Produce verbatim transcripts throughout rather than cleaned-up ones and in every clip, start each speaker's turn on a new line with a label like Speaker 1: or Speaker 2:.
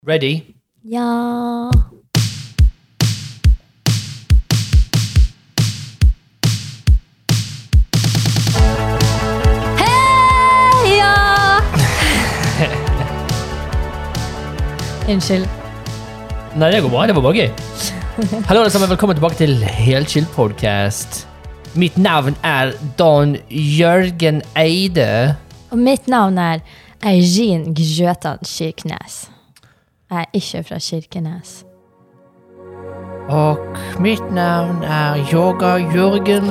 Speaker 1: Ready?
Speaker 2: Ja. Heia! Unnskyld.
Speaker 1: Nei, det går bra. Det var bare gøy. Hallo alle sammen, velkommen tilbake til Helt Chill Podcast. Mitt navn er Don Jørgen Eide.
Speaker 2: Og mitt navn er Eugene Gjøtan Kirkenes. Jeg er ikke fra Kirkenes.
Speaker 1: Og mitt navn er Yoga Jørgen.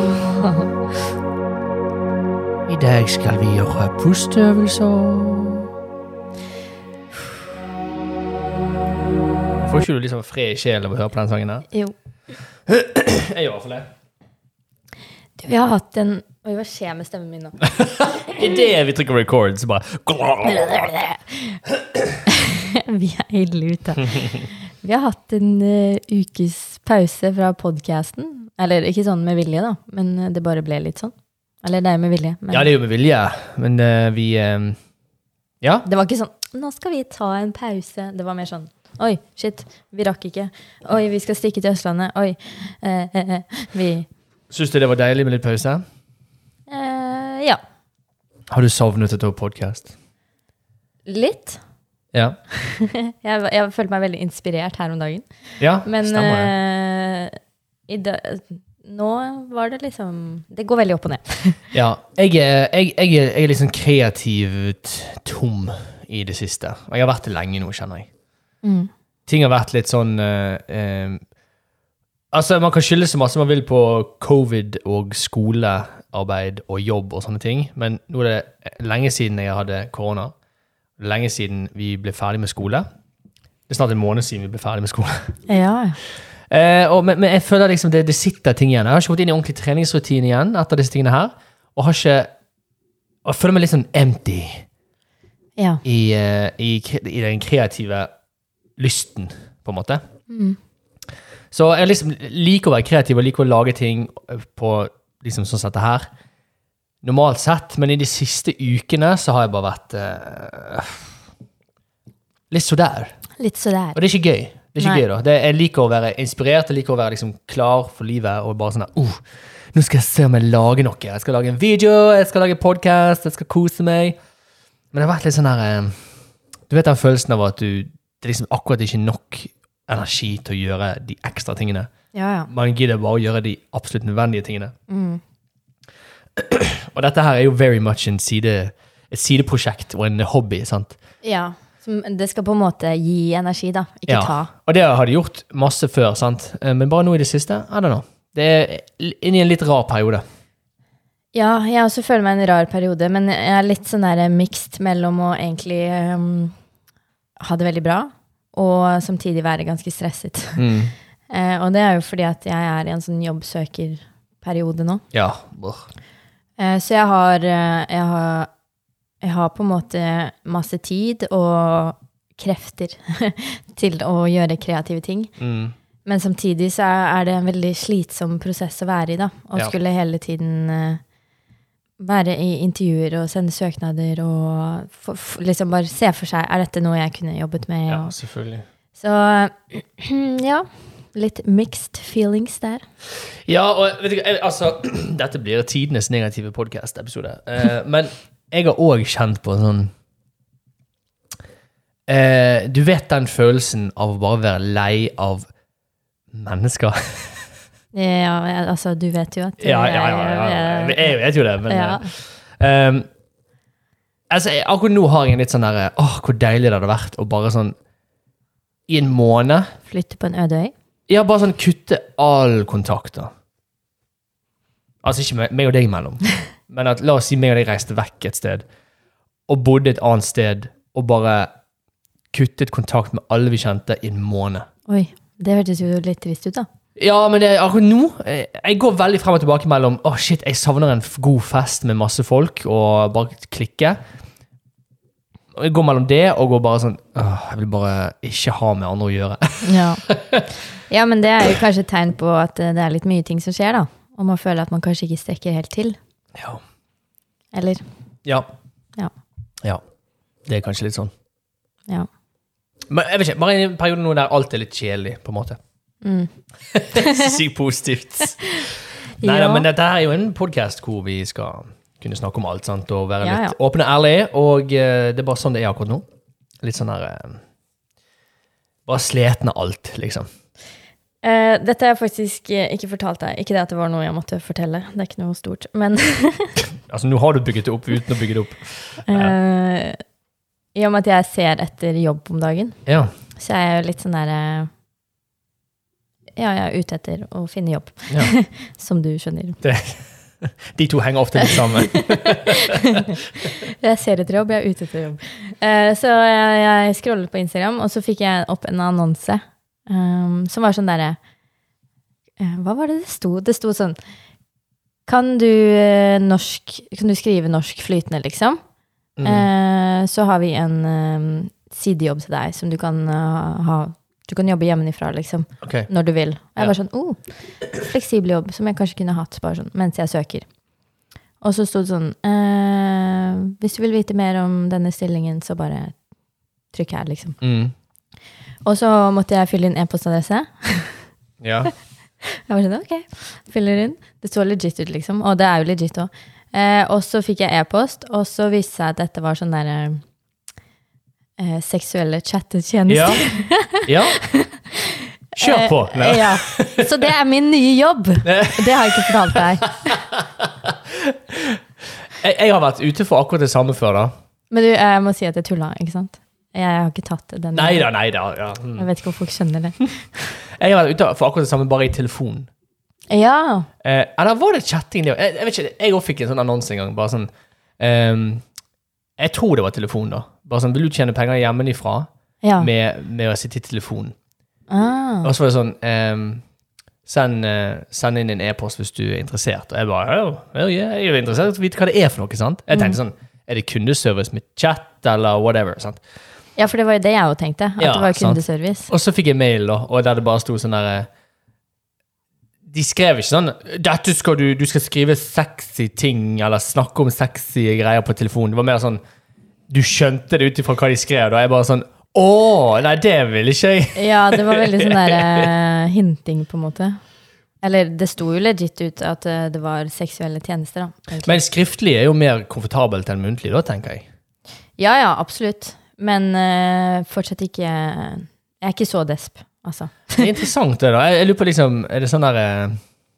Speaker 1: I dag skal vi gjøre pusteøvelser. Får ikke du liksom fred i sjelen av å høre på den sangen her?
Speaker 2: Jo.
Speaker 1: Jeg gjør i hvert fall det.
Speaker 2: Du, vi har hatt en... Oi, hva skjer med stemmen min nå?
Speaker 1: I det vi trykker record, så bare...
Speaker 2: Vi er ille ute. Vi har hatt en uh, ukes pause fra podcasten. Eller ikke sånn med vilje da, men det bare ble litt sånn. Eller det er med vilje. Men...
Speaker 1: Ja, det er jo med vilje, men uh, vi... Uh, ja.
Speaker 2: Det var ikke sånn, nå skal vi ta en pause. Det var mer sånn, oi, shit, vi rakk ikke. Oi, vi skal stikke til Østlandet. Oi, eh, eh, eh, vi...
Speaker 1: Synes du det var deilig med litt pause?
Speaker 2: Eh, ja.
Speaker 1: Har du savnet et podcast?
Speaker 2: Litt.
Speaker 1: Ja.
Speaker 2: jeg, jeg følte meg veldig inspirert her om dagen.
Speaker 1: Ja,
Speaker 2: men,
Speaker 1: stemmer det.
Speaker 2: Eh, i dag, nå var det liksom, det går veldig opp og ned.
Speaker 1: Ja, jeg er, jeg, jeg, er, jeg er liksom kreativt tom i det siste. Og jeg har vært det lenge nå, kjenner jeg.
Speaker 2: Mm.
Speaker 1: Ting har vært litt sånn... Uh, uh, altså, man kan skylde så masse man vil på covid og skolearbeid og jobb og sånne ting, men nå er det lenge siden jeg hadde korona. Lenge siden vi ble ferdig med skole. Det er snart en måned siden vi ble ferdig med skole.
Speaker 2: Ja.
Speaker 1: Uh, og, men, men jeg føler liksom det, det sitter ting igjen. Jeg har ikke gått inn i ordentlig treningsrutine igjen etter disse tingene her, og har ikke... Og jeg føler meg litt sånn empty
Speaker 2: Ja.
Speaker 1: i, uh, i, i den kreative lysten, på en måte.
Speaker 2: Mm.
Speaker 1: Så jeg liksom liker å være kreativ og liker å lage ting på liksom sånn som dette her. Normalt sett, men i de siste ukene så har jeg bare vært uh, litt så der.
Speaker 2: Litt så der.
Speaker 1: Og det er ikke gøy. Det er ikke
Speaker 2: Nei.
Speaker 1: gøy da. Det, jeg liker å være inspirert, jeg liker å være liksom klar for livet og bare sånn her, uh, nå skal jeg se om jeg lager noe. Jeg skal lage en video, jeg skal lage en podcast, jeg skal kose meg. Men det har vært litt sånn her, uh, du vet den følelsen av at du det er liksom akkurat ikke nok energi til å gjøre de ekstra tingene.
Speaker 2: Ja, ja.
Speaker 1: Man gidder bare å gjøre de absolutt nødvendige tingene.
Speaker 2: Mm.
Speaker 1: Og dette her er jo very much en side, et sideprosjekt og en hobby, sant?
Speaker 2: Ja, som det skal på en måte gi energi da, ikke
Speaker 1: Ja.
Speaker 2: ta.
Speaker 1: Og det har de gjort masse før, sant? Men bare nå i det siste, I don't know. Det er inn i en litt rar periode.
Speaker 2: Ja, jeg også føler meg en rar periode, men jeg er litt sånn der mixed mellom å egentlig um, ha det veldig bra, og samtidig være ganske stresset.
Speaker 1: Mm.
Speaker 2: eh, og det er jo fordi at jeg er i en sånn jobbsøkerperiode nå.
Speaker 1: Ja.
Speaker 2: Eh, så jeg har, jeg, har, jeg har på en måte masse tid og krefter til å gjøre kreative ting.
Speaker 1: Mm.
Speaker 2: Men samtidig så er det en veldig slitsom prosess å være i da, og
Speaker 1: Ja.
Speaker 2: skulle hele tiden uh, være i intervjuer og sende søknader og for, for, liksom bare se for seg, er dette noe jeg kunne jobbet med?
Speaker 1: Ja,
Speaker 2: Og,
Speaker 1: selvfølgelig.
Speaker 2: så ja, litt mixed feelings der.
Speaker 1: Ja, og vet du, hva, altså, dette blir tidenes negative podcast-episode. Eh, men jeg har også kjent på sånn, eh, du vet den følelsen av å bare være lei av mennesker.
Speaker 2: Ja, altså, du vet jo at...
Speaker 1: Ja, ja, ja, ja, ja. Jeg vet jo det, men...
Speaker 2: Ja.
Speaker 1: Um, altså, jeg, akkurat nå har jeg en litt sånn der, åh, hvor deilig det hadde vært å bare sånn, i en måned,
Speaker 2: Flytte på en øde øy?
Speaker 1: ja, bare sånn kutte all kontakt da. Altså, ikke meg, meg og deg imellom, men at, la oss si meg og deg reiste vekk et sted, og bodde et annet sted, og bare kuttet kontakt med alle vi kjente i en måned.
Speaker 2: Oi, det hørtes jo litt trist ut da.
Speaker 1: Ja, men det, akkurat nå, jeg, jeg går veldig frem og tilbake mellom, åh oh shit, jeg savner en god fest med masse folk, og bare klikke. Og jeg går mellom det, og går bare sånn, åh, jeg vil bare ikke ha med andre å gjøre.
Speaker 2: Ja. Ja, men det er jo kanskje et tegn på at det er litt mye ting som skjer da, og man føler at man kanskje ikke strekker helt til.
Speaker 1: Ja.
Speaker 2: Eller?
Speaker 1: Ja.
Speaker 2: Ja.
Speaker 1: Ja. Det er kanskje litt sånn.
Speaker 2: Ja.
Speaker 1: Men jeg vet ikke, bare en periode nå der alt er litt kjedelig, på en måte.
Speaker 2: Mm.
Speaker 1: Sykt positivt. Nei,
Speaker 2: Ja.
Speaker 1: da, men dette her er jo en podcast hvor vi skal kunne snakke om alt, sant? Og være
Speaker 2: Ja,
Speaker 1: litt
Speaker 2: ja.
Speaker 1: åpne og ærlige, og eh, det er bare sånn det er akkurat nå. Litt sånn her, eh, bare sleten av alt, liksom.
Speaker 2: Eh, dette har jeg faktisk eh, ikke fortalt deg. Ikke det at det var noe jeg måtte fortelle. Det er ikke noe stort. Men
Speaker 1: Altså, nå har du bygget det opp uten å bygge det opp.
Speaker 2: eh, i og med at jeg ser etter jobb om dagen,
Speaker 1: Ja.
Speaker 2: så er jeg jo litt sånn der eh, ja, jeg er ute etter å finne jobb.
Speaker 1: Ja.
Speaker 2: Som du skjønner.
Speaker 1: Det, de to henger ofte litt sammen.
Speaker 2: Jeg ser etter jobb, jeg er ute etter jobb. Eh, så jeg, jeg scrollet på Instagram, og så fikk jeg opp en annonse um, som var sånn der eh, hva var det det sto? Det sto sånn, kan du, eh, norsk, kan du skrive norsk flytende, liksom?
Speaker 1: Mm.
Speaker 2: Eh, så har vi en um, sidejobb til deg, som du kan uh, ha, du kan jobbe hjemmefra, liksom,
Speaker 1: Ok.
Speaker 2: når du vil. Og jeg
Speaker 1: Ja.
Speaker 2: var sånn, oh, fleksibel jobb, som jeg kanskje kunne hatt, bare sånn, mens jeg søker. Og så stod det sånn, eh, hvis du vil vite mer om denne stillingen, så bare trykk her, liksom.
Speaker 1: Mm.
Speaker 2: Og så måtte jeg fylle inn e-postadresse.
Speaker 1: Ja.
Speaker 2: Jeg var sånn, ok, fyller inn. Det så legit ut, liksom, og det er jo legit også. Eh, og så fikk jeg e-post, og så viste seg at dette var sånn der eh, seksuelle chattetjenester.
Speaker 1: Ja. Ja. Kjør på.
Speaker 2: Eh, ja. Så det er min nye jobb. Det har jeg ikke fortalt deg.
Speaker 1: Jeg, jeg har vært ute for akkurat det samme før, da.
Speaker 2: Men du, jeg må si at jeg tulla, ikke sant? Jeg har ikke tatt den.
Speaker 1: Neida, neida. Ja. Mm.
Speaker 2: Jeg vet ikke om folk skjønner det.
Speaker 1: Jeg har vært ute for akkurat det samme, bare i telefon.
Speaker 2: Ja.
Speaker 1: Eh, eller var det chatting? Det? Jeg, jeg vet ikke, jeg også fikk en sånn annonse en gang, bare sånn, ehm, jeg tror det var telefon da. Bare sånn, vil du tjene penger hjemmefra
Speaker 2: Ja.
Speaker 1: med, med å sitte i telefonen?
Speaker 2: Ah.
Speaker 1: Og så var det sånn, ehm, send, eh, send inn en e-post hvis du er interessert. Og jeg bare, ja, ja, jeg er jo interessert i å vite hva det er for noe, sant? Jeg tenkte sånn, er det kundeservice med chat, eller whatever, sant?
Speaker 2: Ja, for det var jo det jeg også tenkte, at
Speaker 1: Ja,
Speaker 2: det var
Speaker 1: sant.
Speaker 2: kundeservice.
Speaker 1: Og så fikk jeg mail da, og der det bare stod sånn der, de skrev ikke sånn, dette skal du, du skal skrive sexy ting, eller snakke om sexy greier på telefonen. Det var mer sånn, du skjønte det utifra hva de skrev, da er jeg bare sånn, åh, nei, det vil ikke jeg.
Speaker 2: Ja, det var veldig sånn der eh, hinting på en måte. Eller det sto jo legit ut at eh, det var seksuelle tjenester da. egentlig.
Speaker 1: Men skriftlig er jo mer komfortabelt enn muntlig da, tenker jeg.
Speaker 2: Ja, ja, absolutt. Men eh, fortsatt ikke, jeg er ikke så desp, altså.
Speaker 1: Det er interessant det da. Jeg, jeg lurer på liksom, er det sånn der, eh,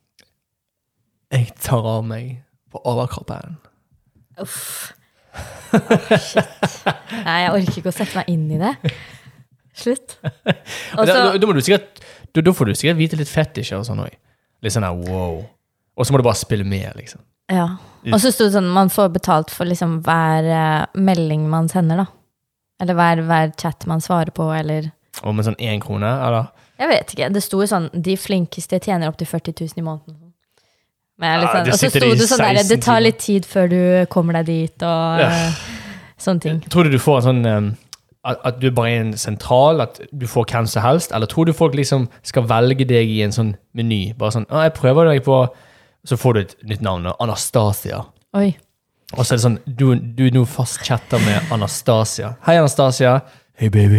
Speaker 1: jeg tar av meg på overkroppen.
Speaker 2: Uff. Åh, shit. Nei, jeg orker ikke å sette meg inn i det. Slutt.
Speaker 1: Og
Speaker 2: Og
Speaker 1: da,
Speaker 2: så,
Speaker 1: da, da må du sikkert, da, da får du sikkert vite litt fetisjer og sånn også. Litt sånn her, wow. Og så må du bare spille med, liksom.
Speaker 2: ja. Og så stod det sånn, man får betalt for liksom hver eh, melding man sender da. Eller hver, hver chat man svarer på, eller...
Speaker 1: Og med sånn en krone, eller?
Speaker 2: Jeg vet ikke, det sto jo sånn, de flinkeste tjener opp til førti tusen i måneden. Men jeg er litt
Speaker 1: Ja,
Speaker 2: sånn,
Speaker 1: det
Speaker 2: og så
Speaker 1: sitter
Speaker 2: sto
Speaker 1: i
Speaker 2: det sånn der, det
Speaker 1: seksten
Speaker 2: tar
Speaker 1: timer.
Speaker 2: litt tid før du kommer deg dit, og
Speaker 1: Ja.
Speaker 2: eh, sånne ting.
Speaker 1: Tror du du får en sånn, um, at, at du bare er en sentral, at du får hvem som helst, eller tror du folk liksom skal velge deg i en sånn meny? Bare sånn, ah, jeg prøver deg på, så får du et nytt navn, Anastasia.
Speaker 2: Oi.
Speaker 1: Og så er det sånn, du, du er nå fast chatter med Anastasia. Hei Anastasia. Hei baby.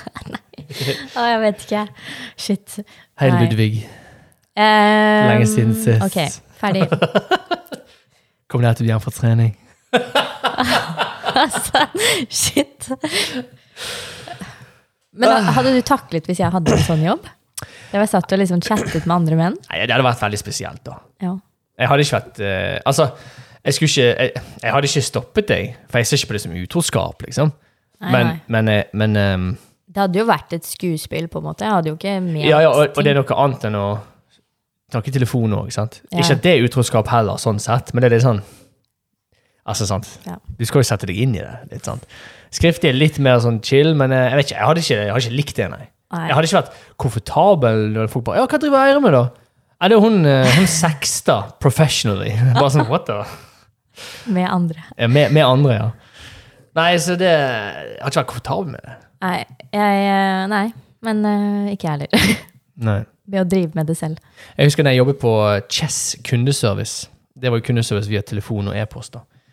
Speaker 2: Å, jeg vet ikke. Shit.
Speaker 1: Hei
Speaker 2: Nei.
Speaker 1: Ludvig.
Speaker 2: Um,
Speaker 1: Lenge siden sist.
Speaker 2: Ok, ferdig.
Speaker 1: Kom ned til hjem for trening.
Speaker 2: Altså, shit. Men da, hadde du taklet hvis jeg hadde en sånn jobb? Jeg var satt og liksom chattet med andre menn.
Speaker 1: Nei, det hadde vært veldig spesielt da.
Speaker 2: Ja.
Speaker 1: Jeg hadde ikke vært, eh, altså, jeg skulle ikke, jeg, jeg hadde ikke stoppet deg, for jeg ser ikke på det som utroskap, liksom.
Speaker 2: Nei,
Speaker 1: Men,
Speaker 2: nei.
Speaker 1: men, eh, men ehm,
Speaker 2: Det hadde jo vært et skuespill på en måte. Jeg hadde jo ikke ment
Speaker 1: ja, ja, og, og det er
Speaker 2: ting.
Speaker 1: noe annet enn å snakke i telefon også, ikke sant?
Speaker 2: Ja.
Speaker 1: Ikke at det er utroskap heller, sånn sett, men det er litt sånn, altså, sant?
Speaker 2: Ja.
Speaker 1: Du skal jo sette deg inn i det, litt sant? Skriftig er litt mer sånn chill, men eh, jeg vet ikke, jeg hadde ikke, jeg hadde ikke likt det, nei.
Speaker 2: Nei.
Speaker 1: Jeg hadde ikke vært komfortabel når folk bare, ja, hva driver Eire med da? Er det hun, eh, hun seksta professionally? Bare sånn, what the?
Speaker 2: Med andre.
Speaker 1: Ja, Med, med andre, ja. Nei, så det, jeg har ikke vært komfortabel med det.
Speaker 2: Nei, jeg, eh, nei. men eh, ikke jeg heller.
Speaker 1: Nei.
Speaker 2: Ved å drive med det selv.
Speaker 1: Jeg husker da jeg jobbet på Chess kundeservice. Det var jo kundeservice via telefon og e-post da.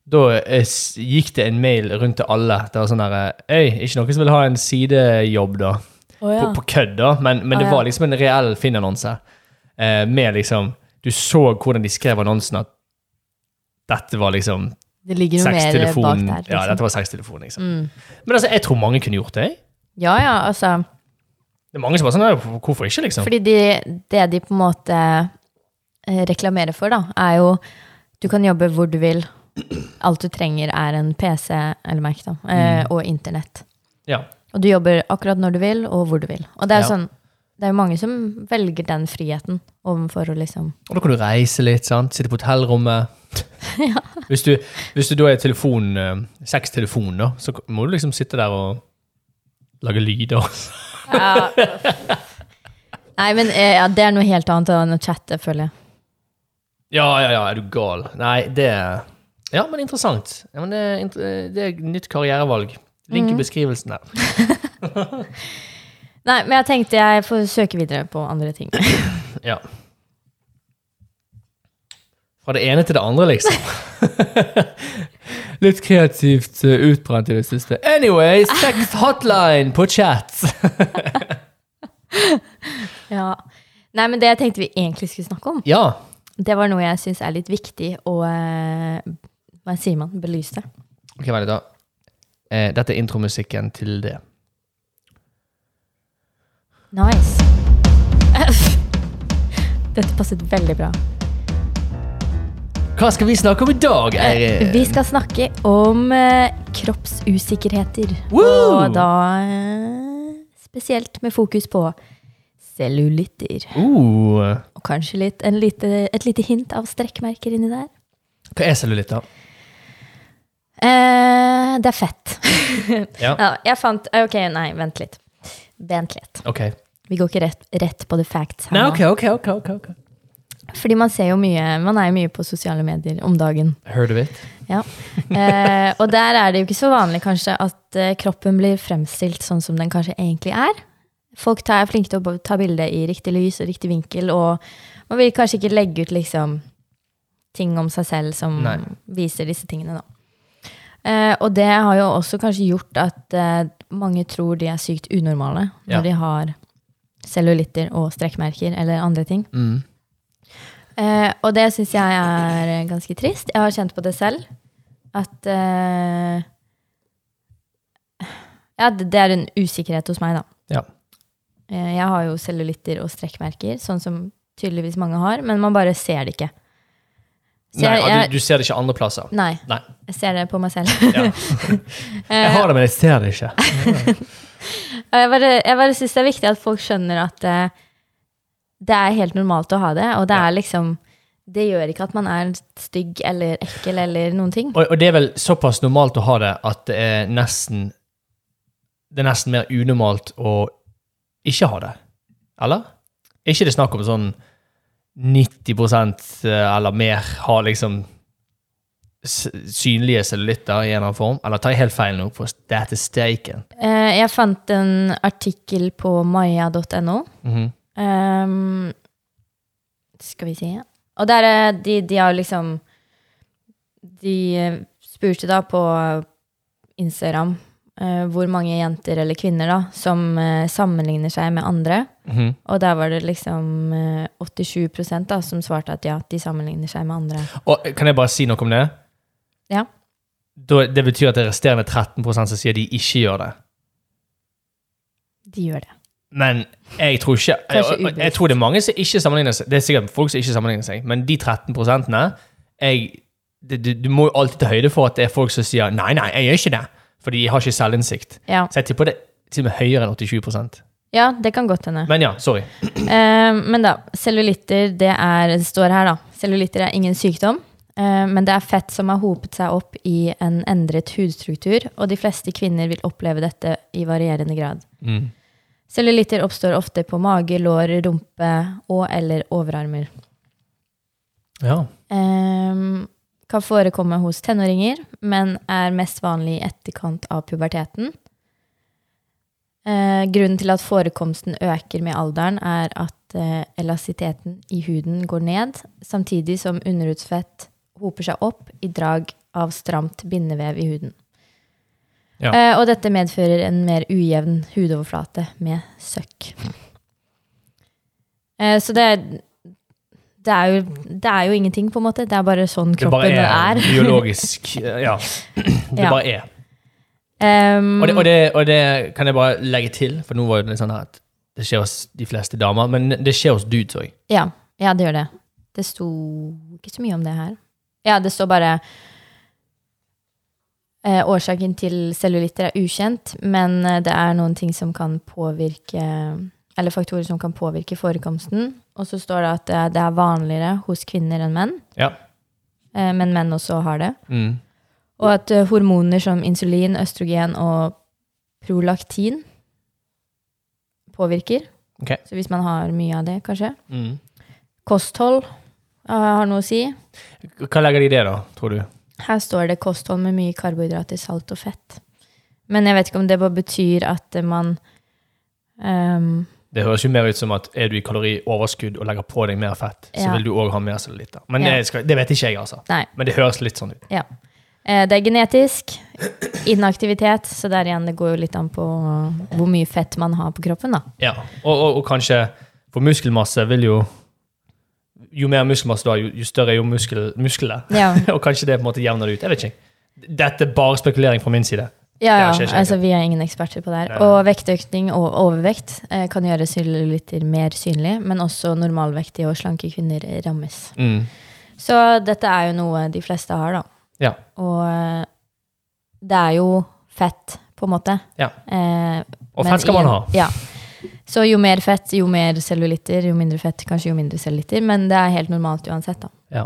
Speaker 1: da eh, s- gikk det en mail rundt til alle. Det var sånn der, «Øy, ikke noen som vil ha en sidejobb da?»
Speaker 2: Å, ja.
Speaker 1: på, på kødd da, men, men
Speaker 2: Å,
Speaker 1: det
Speaker 2: ja.
Speaker 1: var liksom en reell Finn-annonse. Eh, med liksom, du så hvordan de skrev annonsen at dette var liksom
Speaker 2: Det ligger noe mer
Speaker 1: sextelefon.
Speaker 2: bak der. Liksom.
Speaker 1: Ja, dette var sextelefon, liksom.
Speaker 2: Mm.
Speaker 1: Men altså, jeg tror mange kunne gjort det.
Speaker 2: Ja, ja, altså.
Speaker 1: Det er mange som bare sånn, «Nei, hvorfor ikke, liksom?»
Speaker 2: Fordi de, det de på en måte eh, reklamerer for, da, er jo du kan jobbe hvor du vil. Alt du trenger er en P C eller Mac, da, eh, og internett.
Speaker 1: Ja.
Speaker 2: Og du jobber akkurat når du vil, og hvor du vil. Og det er
Speaker 1: Ja.
Speaker 2: sånn, det er jo mange som velger den friheten overfor å liksom...
Speaker 1: Og da kan du reise litt, sant? Sitte på hotellrommet.
Speaker 2: Ja.
Speaker 1: Hvis du, hvis du da er telefon, eh, sextelefon da, så må du liksom sitte der og lage lyder.
Speaker 2: Ja. Nei, men eh, ja, det er noe helt annet enn å chatte, føler jeg.
Speaker 1: Ja, ja, ja, er du gal? Nei, det er... Ja, men interessant. Ja, men det, er, int- det er et nytt karrierevalg. Link i beskrivelsen der.
Speaker 2: Nei, men jeg tenkte jeg får søke videre på andre ting.
Speaker 1: Ja. Fra det ene til det andre, liksom. Litt kreativt uh, utbrent i det siste. Anyway, sex hotline på chat.
Speaker 2: Ja. Nei, men det jeg tenkte vi egentlig skulle snakke om,
Speaker 1: Ja.
Speaker 2: det var noe jeg synes er litt viktig å, eh, hva sier man, belyse.
Speaker 1: Ok, vent litt da. Eh, dette er intromusikken til det.
Speaker 2: Nice. Dette passet veldig bra.
Speaker 1: Hva skal vi snakke om i dag, Eirin?
Speaker 2: Vi skal snakke om eh, kroppsusikkerheter.
Speaker 1: Woo!
Speaker 2: Og da eh, spesielt med fokus på cellulitter.
Speaker 1: Uh,
Speaker 2: Og kanskje litt, en lite, et lite hint av strekkmerker inni der.
Speaker 1: hva er cellulitt da?
Speaker 2: Eh, det er fett.
Speaker 1: Ja.
Speaker 2: Ja, jeg fant, eh, ok, nei, vent litt. Vent litt.
Speaker 1: Ok.
Speaker 2: Vi går ikke rett, rett på the facts her
Speaker 1: Nei,
Speaker 2: nå.
Speaker 1: ok, ok, ok, ok. ok.
Speaker 2: Fordi man ser jo mye, man er jo mye på sosiale medier om dagen.
Speaker 1: Heard of it?
Speaker 2: Ja. Eh, og der er det jo ikke så vanlig kanskje at eh, kroppen blir fremstilt sånn som den kanskje egentlig er. Folk tar, er flinke til å ta bilder i riktig lys og riktig vinkel, og man vil kanskje ikke legge ut liksom ting om seg selv som
Speaker 1: Nei.
Speaker 2: viser disse tingene da. Eh, og det har jo også kanskje gjort at eh, mange tror de er sykt unormale når
Speaker 1: Ja.
Speaker 2: de har cellulitter og strekkmerker eller andre ting.
Speaker 1: Mm.
Speaker 2: Eh, og det synes jeg er ganske trist. Jeg har kjent på det selv. At eh, ja, det det er en usikkerhet hos meg da.
Speaker 1: Ja.
Speaker 2: Eh, jeg har jo cellulitter og strekkmerker, sånn som tydeligvis mange har, men man bare ser det ikke. Så
Speaker 1: Nei,
Speaker 2: jeg,
Speaker 1: ah,
Speaker 2: jeg,
Speaker 1: du, du ser det ikke andre plasser.
Speaker 2: nei,
Speaker 1: Nei.
Speaker 2: jeg ser det på meg selv.
Speaker 1: Ja. Jeg har det, men jeg ser det ikke.
Speaker 2: Og jeg bare, jeg bare synes det er viktig at folk skjønner at eh, det er helt normalt å ha det, og det
Speaker 1: Ja.
Speaker 2: er liksom, det gjør ikke at man er stygg eller ekkel eller noen ting.
Speaker 1: Og, og det er vel såpass normalt å ha det at det er nesten det er nesten mer unormalt å ikke ha det. Eller? Er ikke det snakk om sånn nitti prosent eller mer har liksom s- synlige cellulitter i en eller annen form? Eller tar jeg helt feil nå på statistikken?
Speaker 2: Eh, jeg fant en artikkel på maya punktum no.
Speaker 1: Mhm.
Speaker 2: Um, skal vi se. Og der er de, de har liksom de eh, spurte da på Instagram eh, hvor mange jenter eller kvinner da som eh, sammenligner seg med andre.
Speaker 1: Mhm.
Speaker 2: Og der var det liksom eh, åttisju prosent da som svarte at ja, de sammenligner seg med andre.
Speaker 1: Og kan jeg bare si noe om det?
Speaker 2: Ja.
Speaker 1: Da, det betyr at det er resterende tretten prosent som sier de ikke gjør det.
Speaker 2: De gjør det.
Speaker 1: Men jeg tror ikke jeg,
Speaker 2: Kanskje
Speaker 1: jeg, jeg
Speaker 2: ubevisst.
Speaker 1: tror det er mange som ikke sammenligner seg. Det er sikkert folk som ikke sammenligner seg, men de tretten prosentene jeg, det, du, du må jo alltid ta høyde for at det er folk som sier nei, nei, jeg gjør ikke det, for de har ikke selvinnsikt.
Speaker 2: Ja.
Speaker 1: Så jeg tipper det til og med høyere enn åttisju prosent.
Speaker 2: Ja, det kan godt hende.
Speaker 1: Men ja, sorry.
Speaker 2: Eh, men da, cellulitter, det er, det står her da, cellulitter er ingen sykdom, eh, men det er fett som har hopet seg opp i en endret hudstruktur, og de fleste kvinner vil oppleve dette i varierende grad.
Speaker 1: Mm.
Speaker 2: Cellulitter oppstår ofte på mage, lår, rumpe og eller overarmer.
Speaker 1: Ja.
Speaker 2: Um, kan forekomme hos tenåringer, men er mest vanlig i etterkant av puberteten. Uh, grunnen til at forekomsten øker med alderen er at uh, elastisiteten i huden går ned, samtidig som underhudsfett hoper seg opp i drag av stramt bindevev i huden.
Speaker 1: Ja.
Speaker 2: Eh, og dette medfører en mer ujevn hudoverflate med søkk. Eh, så det er, det, er jo, det er jo ingenting på en måte. Det er bare sånn kroppen er.
Speaker 1: Det bare er,
Speaker 2: er.
Speaker 1: biologisk, ja. Det
Speaker 2: Ja.
Speaker 1: bare er.
Speaker 2: Um,
Speaker 1: Og det, og, det, og det kan jeg bare legge til, for nå var det sånn her at det skjer hos de fleste damer, men det skjer hos dudes også.
Speaker 2: ja, ja, det gjør det. Det sto ikke så mye om det her. Ja, det står bare eh, årsaken til cellulitter er ukjent, men eh, det er noen ting som kan påvirke, eller faktorer som kan påvirke forekomsten. Og så står det at det er, det er vanligere hos kvinner enn menn,
Speaker 1: Ja.
Speaker 2: eh, men menn også har det.
Speaker 1: Mm.
Speaker 2: Og at uh, hormoner som insulin, østrogen og prolaktin påvirker.
Speaker 1: Ok.
Speaker 2: Så hvis man har mye av det, kanskje.
Speaker 1: Mm.
Speaker 2: Kosthold uh, har noe å si.
Speaker 1: Hva legger de i det da, tror du?
Speaker 2: Her står det kosthold med mye karbohydrater, salt og fett. Men jeg vet ikke om det bare betyr at man... Um,
Speaker 1: Det høres jo mer ut som at er du i kalorioverskudd og legger på deg mer fett, så
Speaker 2: Ja.
Speaker 1: vil du også ha mer cellulitter. Men
Speaker 2: Ja.
Speaker 1: det, skal, det vet ikke jeg, altså.
Speaker 2: nei,
Speaker 1: Men det høres litt sånn ut.
Speaker 2: ja. Eh, det er genetisk, inaktivitet, så der igjen det går jo litt an på hvor mye fett man har på kroppen da.
Speaker 1: Ja, og, og, og kanskje for muskelmasse vil jo jo mer muskelmasse du har, jo, jo større er jo muskel, musklene.
Speaker 2: Ja,
Speaker 1: Og kanskje det på en måte jevner det ut. Jeg vet ikke. Dette er bare spekulering fra min side.
Speaker 2: ja,
Speaker 1: Det
Speaker 2: ja.
Speaker 1: har ikke jeg
Speaker 2: altså vi er ingen eksperter på det her.
Speaker 1: Nei, nei.
Speaker 2: Og vektøkning og overvekt eh, kan gjøre cellulitter mer synlig, men også normalvektige og slanke kvinner rammes.
Speaker 1: Mm.
Speaker 2: Så dette er jo noe de fleste har da.
Speaker 1: Ja.
Speaker 2: Og eh, det er jo fett, på en måte.
Speaker 1: Ja.
Speaker 2: Eh,
Speaker 1: Og
Speaker 2: men
Speaker 1: fett skal man
Speaker 2: igjen-
Speaker 1: ha.
Speaker 2: Ja. Så jo mer fett, jo mer cellulitter, jo mindre fett, kanskje jo mindre cellulitter, men det er helt normalt uansett da.
Speaker 1: Ja.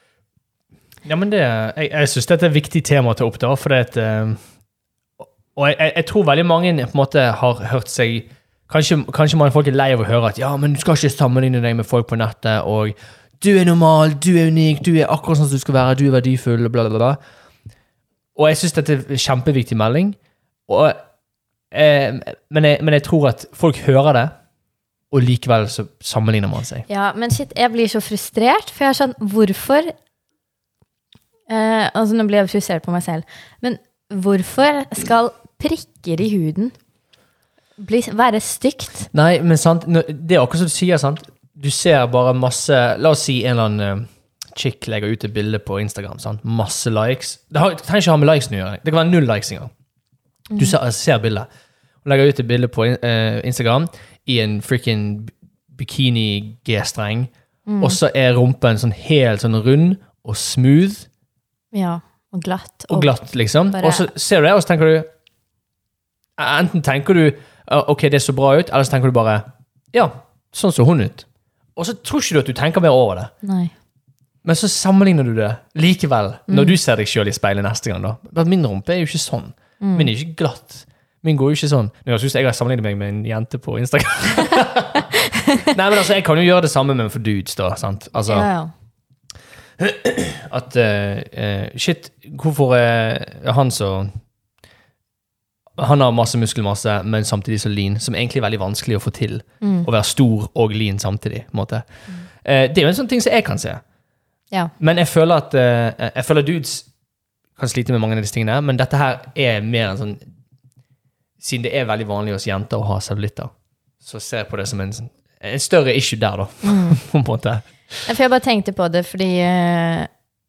Speaker 1: Ja, men det, jeg, jeg synes dette er et viktig tema å ta opp da, for det at, eh, og jeg, jeg, jeg tror veldig mange på en måte har hørt seg, kanskje, kanskje man folk er lei av å høre at, ja, men du skal ikke sammenligne deg med folk på nettet, og du er normal, du er unik, du er akkurat sånn som du skal være, du er verdifull, bla bla bla. Og jeg synes dette er en kjempeviktig melding, og, eh, men, jeg, men jeg tror at folk hører det, og likevel så sammenligner man seg.
Speaker 2: Ja, men shit, jeg blir så frustrert, for jeg er sånn, hvorfor, eh, altså nå blir jeg frustrert på meg selv, men hvorfor skal prikker i huden bli, være stygt?
Speaker 1: Nei, men sant, nå- det er akkurat som du sier, sant? Du ser bare masse, la oss si en eller annen uh, chick legger ut et bilde på Instagram, sant? Masse likes. Det, har, det trenger ikke ha med likes å gjøre. Det kan være null likes engang. Du ser, ser bildet. Hun legger ut et bilde på uh, Instagram i en freaking bikini-G-streng, og så er rumpen sånn helt sånn rund og smooth
Speaker 2: Ja, og glatt.
Speaker 1: og glatt, liksom.
Speaker 2: bare-
Speaker 1: Og så ser du det, og så tenker du, enten tenker du, uh, ok, det så bra ut, eller så tenker du bare, ja, sånn så hun ut. Og så tror ikke du at du tenker mer over det.
Speaker 2: Nei.
Speaker 1: Men så sammenligner du det likevel, når du ser deg selv i speilet neste gang da. Men min rumpe er jo ikke sånn. Min er ikke glatt. Min går jo ikke sånn. Nå synes jeg jeg har sammenlignet meg med en jente på Instagram. Nei, men altså, jeg kan jo gjøre det samme med for dudes da, sant? Altså,
Speaker 2: Ja, ja.
Speaker 1: at, uh, uh, shit, hvorfor er han så... Han har masse muskelmasse, men samtidig så lean, som egentlig er veldig vanskelig å få til. Å være stor og lean samtidig, på en måte. Eh, det er jo en sånn ting som jeg kan se.
Speaker 2: Ja.
Speaker 1: Men jeg føler at eh, jeg føler dudes kan slite med mange av disse tingene, men dette her er mer en sånn, siden det er veldig vanlig hos jenter å ha cellulitter, så ser jeg på det som en, en større issue der da, på en måte.
Speaker 2: For jeg bare tenkte på det, fordi eh,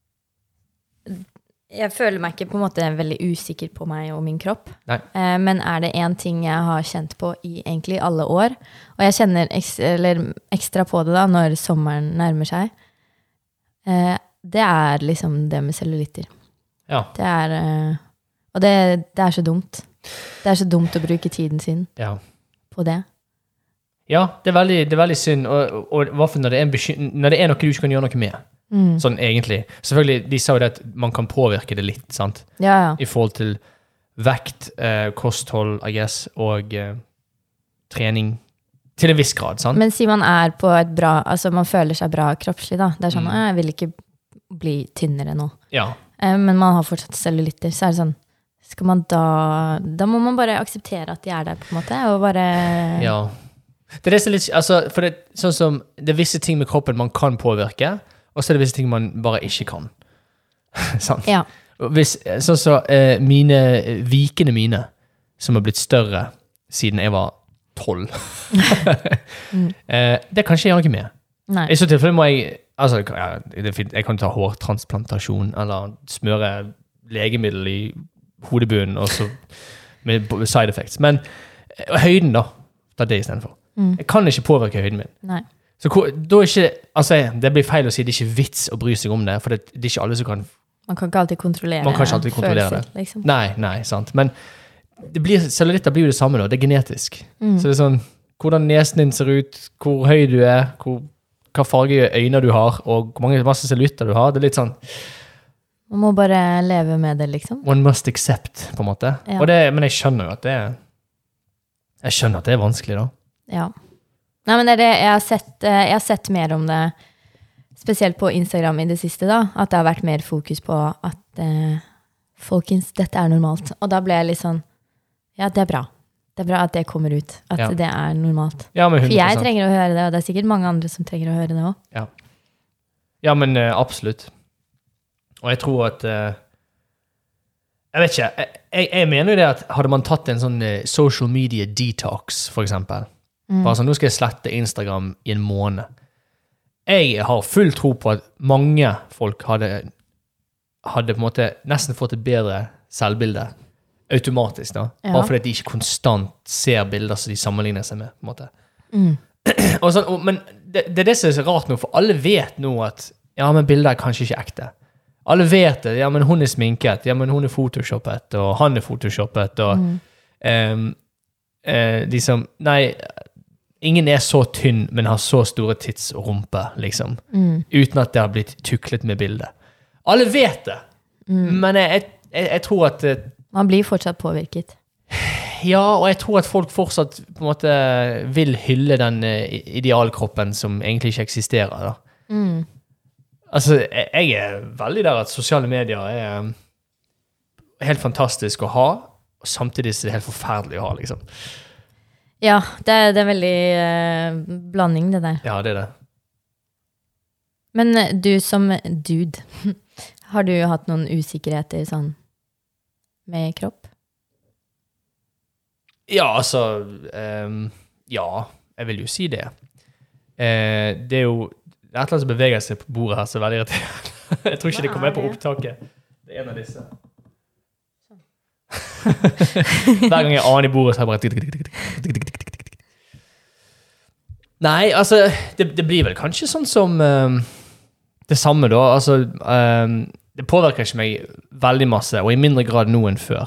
Speaker 2: jeg føler meg ikke på en måte veldig usikker på meg og min kropp.
Speaker 1: Nei.
Speaker 2: Eh, men er det en ting jeg har kjent på i egentlig alle år, og jeg kjenner ekstra, eller ekstra på det da, når sommeren nærmer seg, eh, det er liksom det med cellulitter.
Speaker 1: Ja.
Speaker 2: Det er, eh, og det, det er så dumt. Det er så dumt å bruke tiden sin
Speaker 1: Ja.
Speaker 2: på det.
Speaker 1: Ja, det er veldig, det er veldig synd, og, og, og i hvert fall når det, er en bekym- når det er noe du ikke kan gjøre noe med.
Speaker 2: Mm.
Speaker 1: Sånn egentlig. Selvfølgelig, de sa jo det at man kan påvirke det litt, sant?
Speaker 2: Ja, ja.
Speaker 1: I forhold til vekt, eh, kosthold, I guess, og eh, trening. Til en viss grad, sant?
Speaker 2: Men si man er på et bra, altså man føler seg bra kroppslig da. Det er sånn,
Speaker 1: Mm.
Speaker 2: jeg vil ikke bli tynnere nå.
Speaker 1: Ja.
Speaker 2: Eh, men man har fortsatt cellulitter, så er det sånn, skal man da, da må man bare akseptere at de er der på en måte, og bare...
Speaker 1: Ja. Det er det som er litt, altså, for det, sånn som, det er visse ting med kroppen man kan påvirke, og så er det visse ting man bare ikke kan. Sant?
Speaker 2: Ja.
Speaker 1: Hvis, sånn så, eh, mine vikene mine, som har blitt større siden jeg var tolv, mm. eh, det kan ikke jeg gjøre noe med.
Speaker 2: Nei.
Speaker 1: I så tilfelle må jeg, altså, ja, det er fint, jeg kan ta hårtransplantasjon, eller smøre legemiddel i hodebunnen, og så med side effects. Men høyden da, det er det i stedet for. Mm. Jeg kan ikke påvirke høyden min.
Speaker 2: Nei.
Speaker 1: Så da er ikke, altså, det blir feil å si, det er ikke vits å bry seg om det, for det, det er ikke alle som kan...
Speaker 2: Man kan ikke alltid kontrollere,
Speaker 1: man kan ikke alltid kontrollere følelser, det. Liksom. Nei, nei, sant. Men det blir, cellulitter blir jo det samme da, det er genetisk. Mm. Så det er sånn, hvordan nesen din ser ut, hvor høy du er, hvor, hva farge øyne du har, og hvor mange masse cellulitter du har, det er litt sånn...
Speaker 2: Man må bare leve med det, liksom.
Speaker 1: One must accept, på en måte. Ja. Og det, men jeg skjønner jo at det er... Jeg skjønner at det er vanskelig, da. Ja.
Speaker 2: Nei, men det er det, jeg har sett, jeg har sett mer om det, spesielt på Instagram i det siste da, at det har vært mer fokus på at eh, folkens, dette er normalt. Og da ble jeg litt sånn, ja, det er bra. Det er bra at det kommer ut, at ja. det er normalt.
Speaker 1: Ja, men
Speaker 2: For jeg trenger å høre det, og det er sikkert mange andre som trenger å høre det også.
Speaker 1: Ja, ja men uh, absolutt. Og jeg tror at, uh, jeg vet ikke, jeg, jeg, jeg mener jo det at hadde man tatt en sånn uh, social media detox, for eksempel, mm. bare sånn, nå skal jeg slette Instagram i en måned. Jeg har full tro på at mange folk hadde, hadde på en måte nesten fått et bedre selvbilde automatisk da, ja. Bare fordi de ikke konstant ser bilder som de sammenligner seg med, på en måte. Mm. og sånn, og, men det, det er det som er så rart nå, for alle vet nå at ja, men bilder er kanskje ikke ekte. Alle vet det, ja, men hun er sminket, ja, men hun er photoshoppet, og han er photoshoppet, og mm. um, uh, de som, nei, ingen er så tynn, men har så store tits og rumpe, liksom. Mm. Uten at det har blitt tuklet med bildet. Alle vet det, mm. men jeg, jeg, jeg tror at...
Speaker 2: Man blir fortsatt påvirket.
Speaker 1: Ja, og jeg tror at folk fortsatt på en måte vil hylle den idealkroppen som egentlig ikke eksisterer, da. Mm. Altså, jeg, jeg er veldig der at sosiale medier er helt fantastisk å ha, og samtidig er det helt forferdelig å ha, liksom.
Speaker 2: Ja, det er, det er veldig uh, blanding, det der.
Speaker 1: Ja, det er det.
Speaker 2: Men du som dude, har du hatt noen usikkerheter sånn med kropp?
Speaker 1: Ja, altså, um, ja, jeg vil jo si det. Uh, det er jo, det er et eller annet som beveger seg på bordet her, så veldig irriterende. Jeg tror ikke det kommer med på opptaket. Det er en av disse. Hver gang jeg aner i bordet, så har jeg bare... Nei, altså, det, det blir vel kanskje sånn som um, det samme da. Altså, um, det påvirker ikke meg veldig masse, og i mindre grad nå enn før.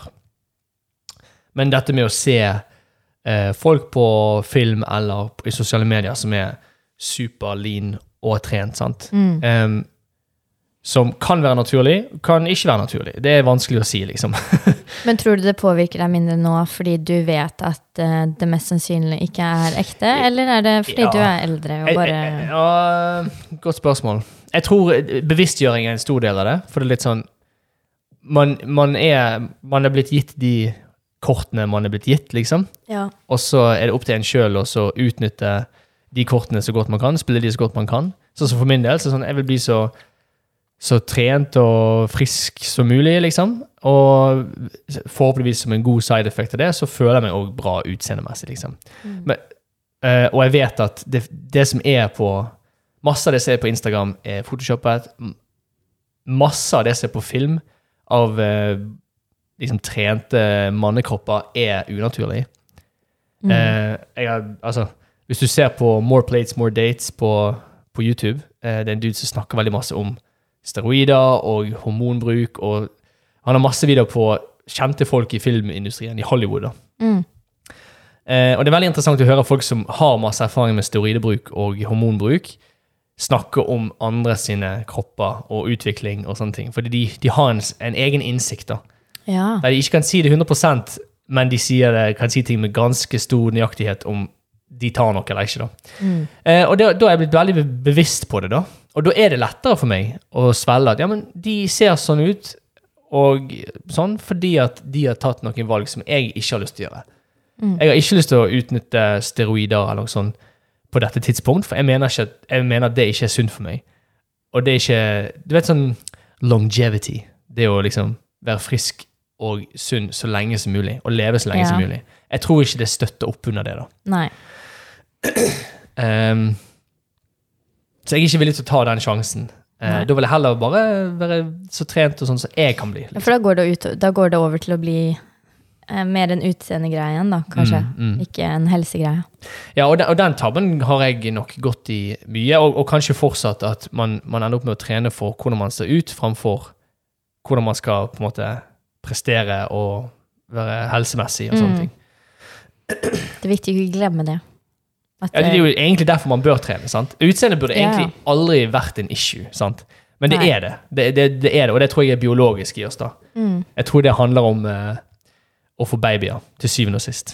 Speaker 1: Men dette med å se uh, folk på film eller i sosiale medier som er super lean og trent, sant? Mm. Um, som kan være naturlig, kan ikke være naturlig. Det er vanskelig å si, liksom.
Speaker 2: Men tror du det påvirker deg mindre nå, fordi du vet at uh, det mest sannsynlig ikke er ekte, eller er det fordi ja. du er eldre og bare...
Speaker 1: Ja, godt spørsmål. Jeg tror bevisstgjøring er en stor del av det, for det er litt sånn, man, man, er, man er blitt gitt de kortene man er blitt gitt, liksom. Ja. Og så er det opp til en selv å så utnytte de kortene så godt man kan, spille de så godt man kan. Så, så for min del, så sånn, jeg vil bli så... så trent og frisk som mulig, liksom. Og forhåpentligvis som en god side effect av det, så føler jeg meg også bra utseendemessig, liksom. Mm. Men, uh, og jeg vet at det, det som er på, masse av det som er på Instagram er photoshoppet, masse av det som er på film av uh, liksom trente mannekropper er unaturlig. Mm. Uh, jeg har, altså, hvis du ser på More Plates, More Dates på, på YouTube, uh, det er en dude som snakker veldig masse om steroider og hormonbruk, og han har masse videoer på kjente folk i filmindustrien i Hollywood. Da. Mm. Eh, og det er veldig interessant å høre folk som har masse erfaring med steroidebruk og hormonbruk, snakke om andre sine kropper og utvikling og sånne ting, fordi de, de har en, en egen innsikt da. Ja. Der de ikke kan si det hundre prosent, men de sier det, kan si ting med ganske stor nøyaktighet om de tar noe eller ikke. Da, mm. eh, og det, da er jeg blitt veldig bevisst på det da. Og da er det lettere for meg å svelge at ja, men de ser sånn ut, og sånn, fordi at de har tatt noen valg som jeg ikke har lyst til å gjøre. Mm. Jeg har ikke lyst til å utnytte steroider eller noe sånt på dette tidspunkt, for jeg mener, ikke, jeg mener at det ikke er sunt for meg. Og det er ikke, du vet sånn longevity, det å liksom være frisk og sunn så lenge som mulig, og leve så lenge
Speaker 2: Ja.
Speaker 1: som mulig. Jeg tror ikke det støtter opp under det da.
Speaker 2: Nei.
Speaker 1: Um, så jeg er ikke villig til å ta den sjansen. Uh,
Speaker 2: Nei.
Speaker 1: da vil jeg heller bare være så trent og sånn som jeg kan bli.
Speaker 2: Ja,
Speaker 1: Liksom.
Speaker 2: For da går, det ut, da går det over til å bli eh, mer en utseendegreie igjen, da, kanskje.
Speaker 1: Mm, mm.
Speaker 2: Ikke en helsegreie.
Speaker 1: Ja, og den, og den tabben har jeg nok gått i mye, og, og kanskje fortsatt at man, man ender opp med å trene for hvordan man ser ut, fremfor hvordan man skal på en måte prestere og være helsemessig og sånne
Speaker 2: Mm.
Speaker 1: ting.
Speaker 2: Det er viktig å ikke glemme det. At,
Speaker 1: Ja, det er jo egentlig derfor man bør trene, sant? Utseendet burde
Speaker 2: Ja.
Speaker 1: egentlig aldri vært en issue, sant? Men det
Speaker 2: Nei.
Speaker 1: er det. Det, det. det er det, og det tror jeg er biologisk i oss da.
Speaker 2: mm.
Speaker 1: Jeg tror det handler om eh, å få babyer, til syvende og sist.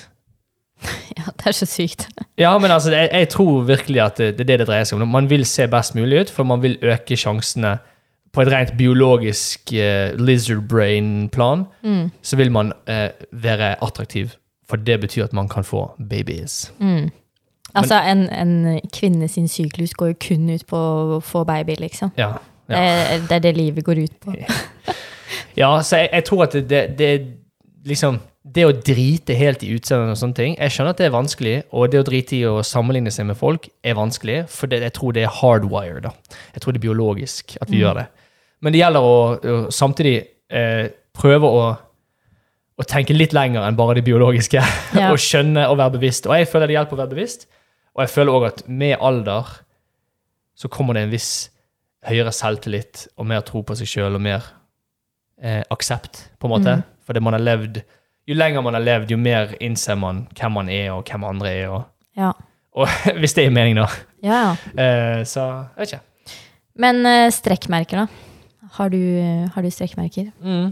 Speaker 2: Ja, det er så sykt.
Speaker 1: Ja, men altså, jeg, jeg tror virkelig at det, det er det det dreier seg om. Man vil se best mulig ut, for man vil øke sjansene på et rent biologisk eh, lizard brain-plan,
Speaker 2: Mm.
Speaker 1: så vil man eh, være attraktiv, for det betyr at man kan få babies.
Speaker 2: Mm. Altså, en, en kvinne sin syklus går jo kun ut på å få baby, liksom.
Speaker 1: Ja,
Speaker 2: Det,
Speaker 1: ja.
Speaker 2: er, det er det livet går ut på.
Speaker 1: Ja, så jeg, jeg tror at det, det, det liksom, det å drite helt i utseendet og sånne ting, jeg skjønner at det er vanskelig, og det å drite i å sammenligne seg med folk er vanskelig, for det, jeg tror det er hardwired da. Jeg tror det er biologisk at vi
Speaker 2: Mm.
Speaker 1: gjør det. Men det gjelder å, å samtidig eh, prøve å, å tenke litt lenger enn bare det biologiske,
Speaker 2: Ja.
Speaker 1: og skjønne og være bevisst. Og jeg føler det hjelper å være bevisst, og jeg føler også at med alder så kommer det en viss høyere selvtillit og mer tro på seg selv og mer eh, aksept, på en måte.
Speaker 2: Mm.
Speaker 1: Fordi man har levd, jo lenger man har levd, jo mer innser man hvem man er og hvem andre er. Og,
Speaker 2: Ja.
Speaker 1: og hvis det er mening da.
Speaker 2: Ja, ja.
Speaker 1: Eh, så, jeg vet ikke.
Speaker 2: Men eh, strekkmerker, da? Har du, har du strekkmerker?
Speaker 1: Mm.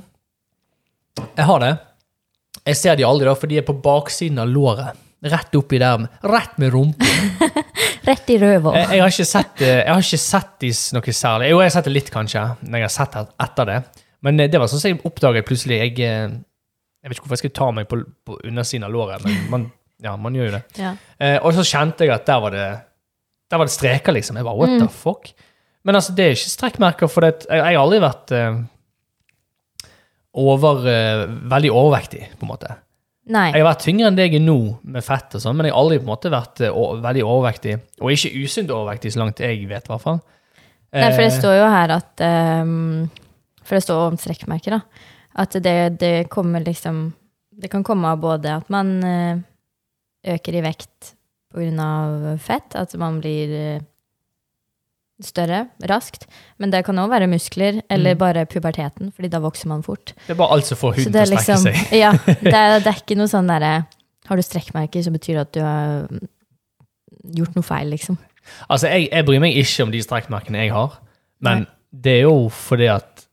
Speaker 1: Jeg har det. Jeg ser de aldri da, for de er på baksiden av låret. Rett oppi der, rett med rumpen.
Speaker 2: Rett i røva.
Speaker 1: Jeg, jeg har ikke sett, eh, jeg har ikke sett de s- noe særlig. Jo, jeg har sett det litt kanskje, når jeg har sett det etter det. Men eh, det var sånn som jeg oppdaget plutselig. Jeg, eh, jeg vet ikke hvorfor jeg skal ta meg på, på undersiden av låret, men man, ja, man gjør jo det.
Speaker 2: Ja.
Speaker 1: Eh, og så kjente jeg at der var det, der var det streker liksom. Jeg bare, what
Speaker 2: Mm.
Speaker 1: the fuck? Men altså, det er ikke strekkmerker, for det, jeg, jeg har aldri vært eh, over, eh, veldig overvektig, på en måte.
Speaker 2: Nei.
Speaker 1: Jeg har vært tyngre enn det jeg er nå, med fett og sånn, men jeg har aldri på en måte vært eh, o- veldig overvektig, og ikke usunt overvektig, så langt jeg vet i hvert fall.
Speaker 2: Nei, for det
Speaker 1: Eh,
Speaker 2: står jo her at ehm, For det står om strekkmerker, da. At det, det kommer liksom Det kan komme av både at man eh, øker i vekt på grunn av fett, at man blir eh, større raskt, men det kan også være muskler, eller
Speaker 1: Mm.
Speaker 2: bare puberteten, fordi da vokser man fort.
Speaker 1: Det er bare alt som får
Speaker 2: Så
Speaker 1: huden
Speaker 2: det
Speaker 1: til
Speaker 2: er
Speaker 1: å strekke
Speaker 2: liksom,
Speaker 1: seg.
Speaker 2: ja, det er, det er ikke noe sånn derre har du strekkmerker, så betyr det at du har mm, gjort noe feil, liksom.
Speaker 1: Altså, jeg, jeg bryr meg ikke om de strekkmerkene jeg har, men
Speaker 2: Nei.
Speaker 1: det er jo fordi at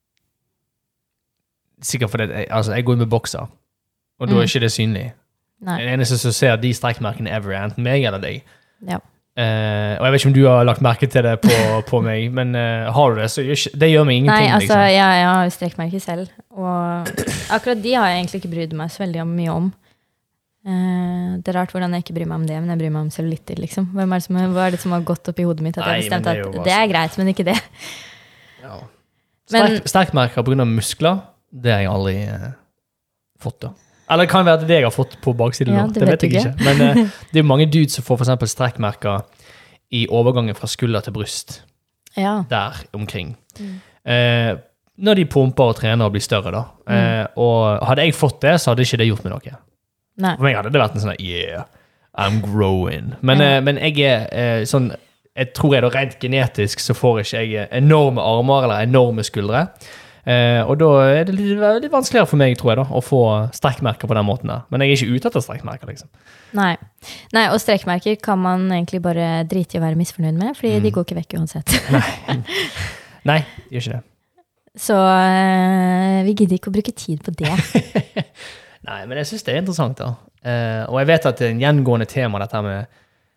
Speaker 1: sikkert fordi at jeg, altså, jeg går med bokser, og da
Speaker 2: Mm.
Speaker 1: er ikke det synlig.
Speaker 2: Nei.
Speaker 1: Den eneste som ser de strekkmerkene ever er enten meg eller deg.
Speaker 2: Ja.
Speaker 1: Eh, og jeg vet ikke om du har lagt merke til det på, på meg, men eh, har du det, så gjør, ikke- det gjør meg ingenting.
Speaker 2: Nei, altså,
Speaker 1: liksom.
Speaker 2: jeg, jeg har jo strekkmerker selv, og akkurat de har jeg egentlig ikke brydd meg så veldig mye om. Eh, det er rart hvordan jeg ikke bryr meg om det, men jeg bryr meg om cellulitter, liksom. Hvem er det som, hva er det som har gått opp i hodet mitt? At
Speaker 1: Nei,
Speaker 2: jeg
Speaker 1: men
Speaker 2: bestemte
Speaker 1: det er jo
Speaker 2: at
Speaker 1: bare
Speaker 2: det er
Speaker 1: sånn.
Speaker 2: greit, men ikke det.
Speaker 1: Ja.
Speaker 2: Men-
Speaker 1: Sterk, sterkmerker på grunn av muskler, det har jeg aldri eh, fått da. Eller det kan være at det jeg har fått på baksiden
Speaker 2: Ja,
Speaker 1: nå,
Speaker 2: det
Speaker 1: det,
Speaker 2: vet
Speaker 1: vet jeg
Speaker 2: du
Speaker 1: ikke. Men eh, det er mange dudes som får for eksempel strekkmerker i overgangen fra skulder til bryst,
Speaker 2: Ja.
Speaker 1: der omkring.
Speaker 2: Mm.
Speaker 1: Eh, når de pumper og trener og blir større da. Eh, og hadde jeg fått det, så hadde ikke det gjort meg noe.
Speaker 2: Nei.
Speaker 1: For meg hadde det vært en sånn, yeah, I'm growing. Men,
Speaker 2: Ja.
Speaker 1: eh, men jeg er eh, sånn, jeg tror jeg da rent genetisk så får ikke jeg enorme armer eller enorme skuldre. Eh, og da er det litt, litt vanskeligere for meg, tror jeg da, å få strekkmerker på den måten der. Men jeg er ikke ute etter strekkmerker, liksom.
Speaker 2: Nei. Nei, og strekkmerker kan man egentlig bare drite i å være misfornøyd med, fordi
Speaker 1: Mm.
Speaker 2: de går ikke vekk uansett.
Speaker 1: Nei, gjør ikke det.
Speaker 2: Så eh, vi gidder ikke å bruke tid på det.
Speaker 1: Nei, men jeg synes det er interessant da. Eh, og jeg vet at det er en gjengående tema, dette her med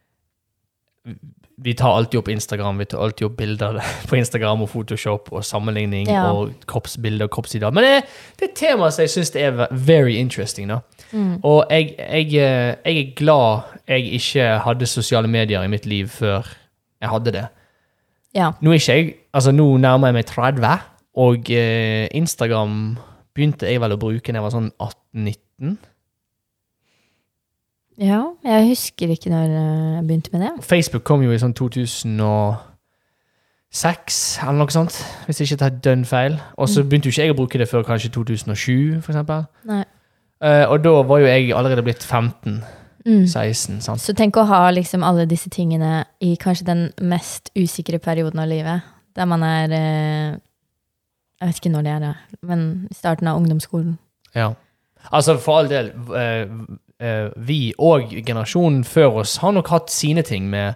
Speaker 1: vi tar alltid opp Instagram, vi tar alltid opp bilder på Instagram og Photoshop og sammenligning
Speaker 2: Ja.
Speaker 1: og kroppsbilder og kroppssider. Men det, det er et tema som jeg synes det er very interesting da.
Speaker 2: Mm.
Speaker 1: Og jeg, jeg, eh, jeg er glad jeg ikke hadde sosiale medier i mitt liv før jeg hadde det.
Speaker 2: Ja.
Speaker 1: Nå er ikke jeg, altså nå nærmer jeg meg tretti, Og eh, Instagram begynte jeg vel å bruke når jeg var sånn atten nitten.
Speaker 2: Ja, jeg husker ikke når jeg begynte med det.
Speaker 1: Facebook kom jo i sånn to tusen og seks, eller noe sånt, hvis jeg ikke tar dønn feil. Og så begynte jo ikke jeg å bruke det før kanskje to tusen og sju, for eksempel.
Speaker 2: Nei.
Speaker 1: Uh, og da var jo jeg allerede blitt femten,
Speaker 2: Mm.
Speaker 1: seksten, sant?
Speaker 2: Så tenk å ha liksom alle disse tingene i kanskje den mest usikre perioden av livet, der man er, eh, jeg vet ikke når det er det, men i starten av ungdomsskolen.
Speaker 1: Ja. Altså, for all del, uh, uh, vi og generasjonen før oss har nok hatt sine ting med,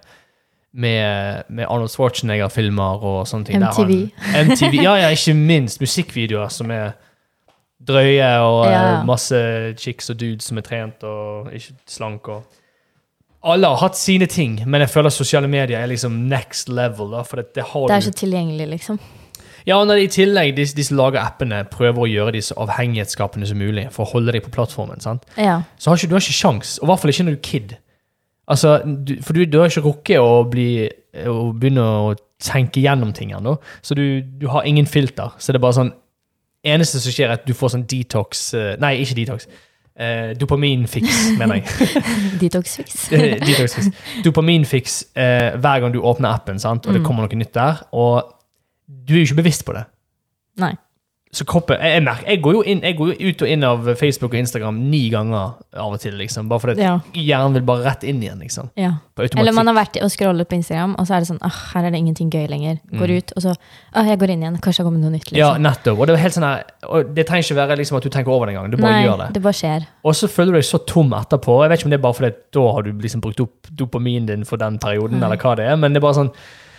Speaker 1: med, med Arnold Schwarzenegger-filmer og sånne ting.
Speaker 2: M T V.
Speaker 1: Han, M T V, ja, ja, ikke minst musikkvideoer som er drøye og ja. masse chicks og dudes som er trent og ikke slank. Og alle har hatt sine ting, men jeg føler sosiale medier er liksom next level. Da, for det, det, har
Speaker 2: det er
Speaker 1: du.
Speaker 2: så tilgjengelig, liksom.
Speaker 1: Ja, og når de i tillegg, disse, disse lager appene, prøver å gjøre de så avhengighetsskapende som mulig for å holde deg på plattformen, sant?
Speaker 2: Ja.
Speaker 1: Så har ikke, du har ikke sjans, og i hvert fall ikke når du er kid. Altså, du, for du, du har ikke rukket å, bli, å begynne å tenke gjennom ting ennå, så du, du har ingen filter, så det er bare sånn. Eneste som skjer er at du får sånn detox, uh, nei, ikke detox, uh, dopaminfix, mener jeg.
Speaker 2: Detox-fix.
Speaker 1: Detox-fix. Dopaminfix uh, hver gang du åpner appen, sant? Og det kommer noe nytt der, og du er jo ikke bevisst på det.
Speaker 2: Nei.
Speaker 1: Så kroppen, jeg, jeg merker, jeg går jo inn, jeg går jo ut og inn av Facebook og Instagram ni ganger av og til, liksom, bare fordi ja. hjernen vil bare rett inn igjen, liksom.
Speaker 2: Ja. Eller man har vært og scrollet på Instagram, og så er det sånn, ah, her er det ingenting gøy lenger. Går mm. ut, og så, ah, jeg går inn igjen, kanskje det kommer noe nytt, liksom.
Speaker 1: Ja, nettopp, og det er helt sånn her, og det trenger ikke være liksom at du tenker over det en gang, du bare
Speaker 2: Nei,
Speaker 1: gjør det.
Speaker 2: det bare skjer.
Speaker 1: Og så føler du deg så tom etterpå, jeg vet ikke om det er bare fordi da har du liksom brukt opp dopaminen din for den perioden, Nei. eller hva det er, men det er bare sånn,